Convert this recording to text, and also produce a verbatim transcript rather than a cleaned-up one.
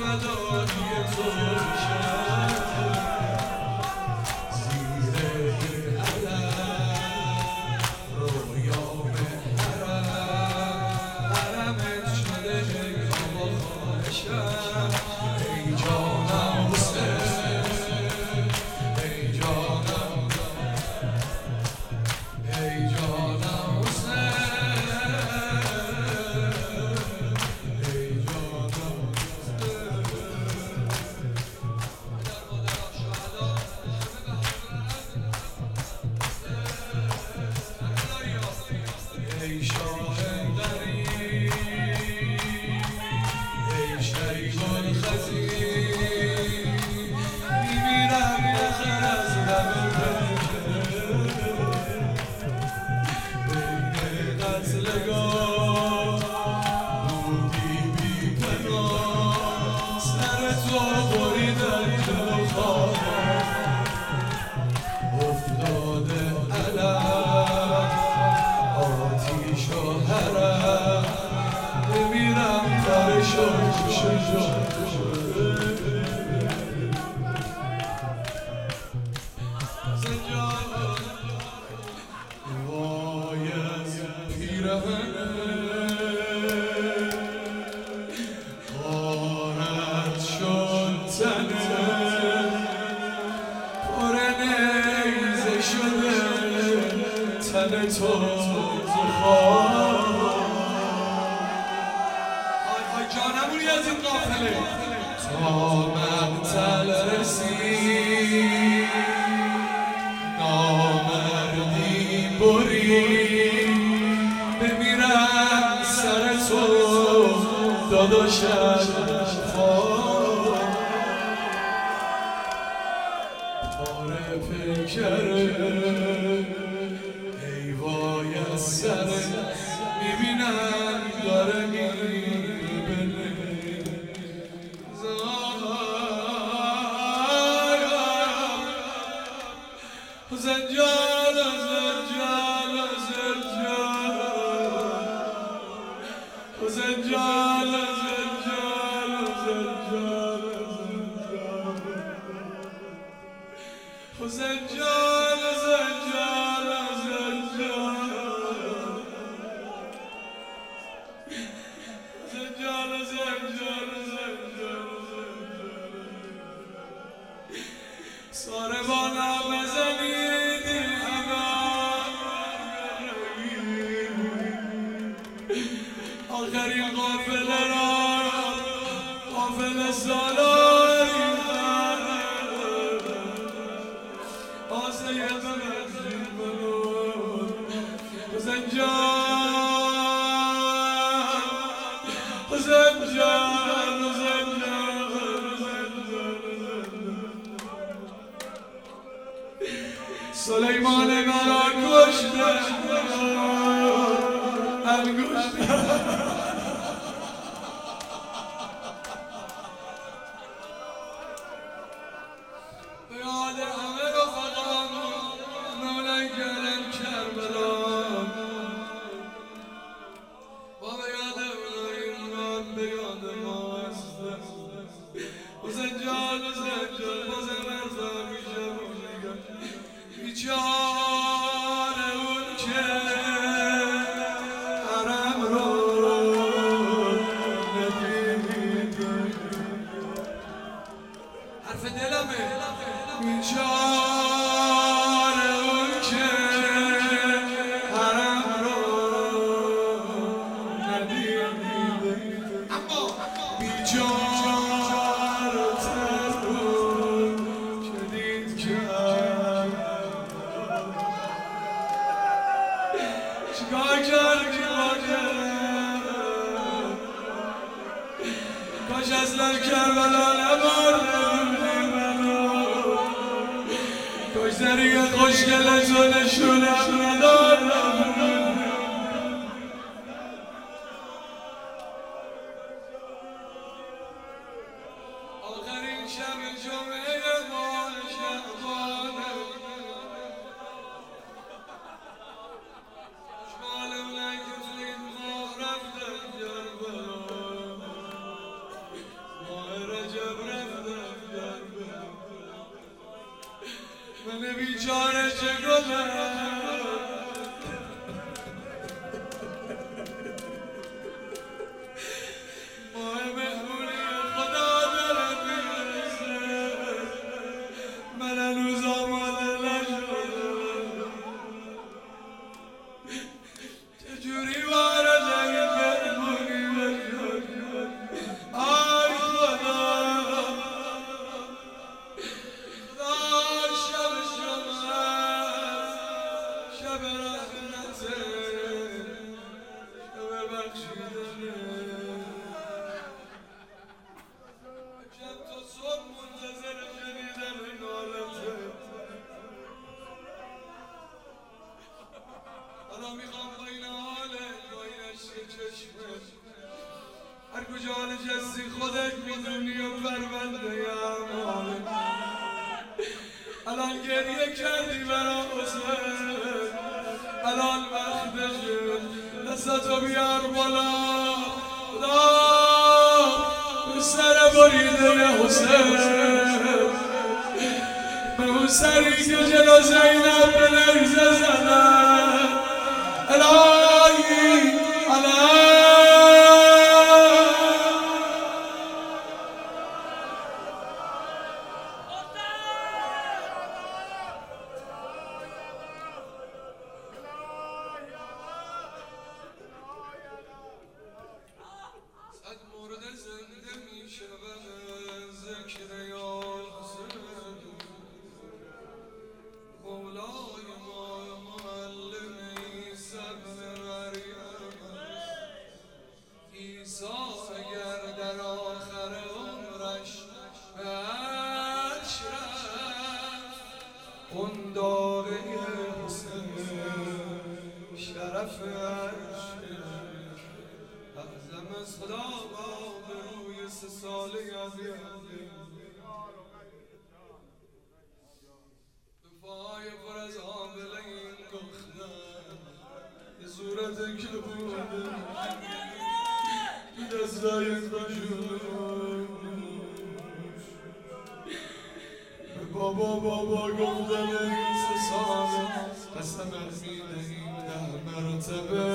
فدایی تو بشم زیر این علم رویام حرم حرمت شده پیغام و خواهشم ای جانم حسین ای جانم ای جانم حسین ای جانم ای شاهندری ای شریف الخزی میمیرم آخر از لب بین قتلگاه بودی بی پناه سر تو بریدن تو خواب افتاده علم آتیش و حرم بمیرم در شوش زنجان وای از پیرهن غارت شد تنه پر نیزه شده تن تو خواه های جانمونی از این قافله تا مقتل رسید نامردی بری بمیرم سر تو داداشم خواه پاره پیکره ای وای از سره میبینم داره میبینه زنجان زنجان زنجان زنجان زنجان زنجان زنجان زنجان زنجان ساربانم بزنید این آخرین قافله را قافله سالاری آسه یه بمزید بلون زنجان زنجان زنجان سلیمان مرا کشته انگشته به یاد همه رفقام مولای گرم کربلا با به یاد اونایی به یاد ما هسته زنجان زنجان بازم ارزا میشه بیچاره اون که حرم رو ندیده حرف دلمه بیچاره اون که حرم رو ندیده اما بیچاره تر بود که دید که چیکار کرد چیکار کرد کاش اصلا کربلا نبردم منو کاش زریگ خوشگل تو نشونم ندادم آخرین شب جمعه ماه شعبانه ماه رفتن کربلا ماه من بیچاره چه گلم ماه مهمونی خدا داره میرسه من هنوز آماده نشدم چجوری وارد این مهمونی بشد آی خدا خدا شب شما شب رحمته شب بخشیدنه عجب تا صبح منتظر شنیدن نالته حالا میخوام با این حاله با این عشق چشمت هر کجا نشستی خودت میدونی و پرونده اماله الان گریه کردی برا حسین الان وقتشه دستاتو بیار بالا خدا به سر بریده حسین به اون سری که جلو زینب به لرزه زدن الهی الهی صد مورد زنده می شود ذکر یا حسین مولای ما معلم عیسی بن مریم عیسی اگر در آخر عمرش به عرش رفت اون داغه حسین شرف عرش اعظم از خدا با به روی سه ساله یادی دفاعی پر از آبله این گختن یه صورت که بوده تو دستای خوشون به بابا بابا گفتن این سه ساله قسمت میدهیم ده مرتبه